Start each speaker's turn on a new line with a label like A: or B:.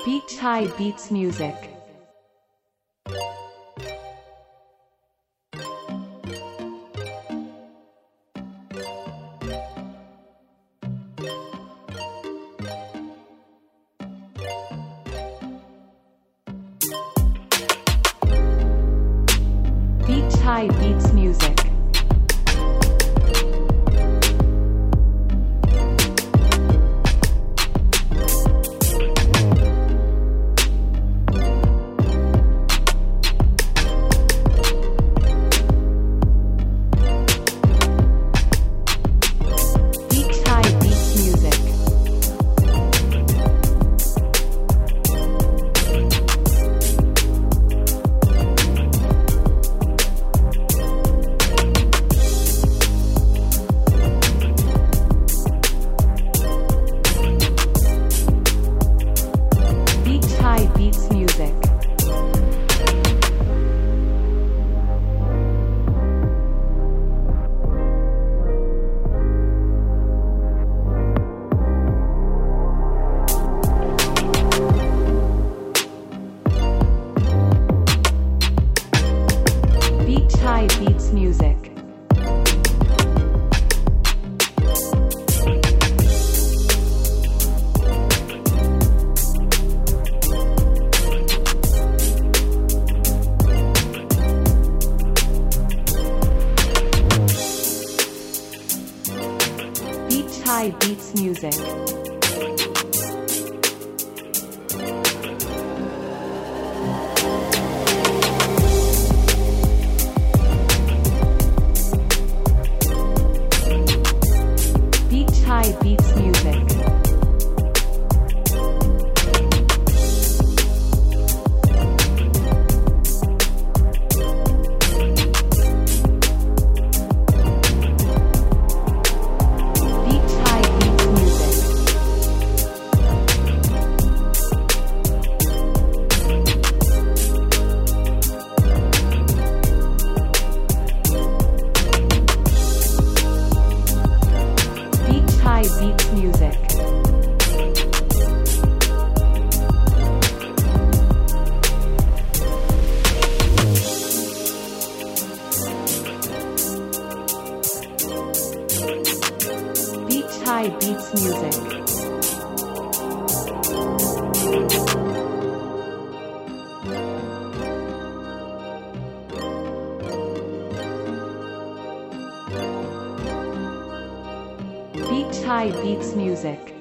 A: Beach High Beats Music. Beach High Beats Music. Beats Music. Beach High Beats Music. High Beats Music. Beach High Beats Music. High Beats Music. Beach High Beats Music. Beach High Beats Music.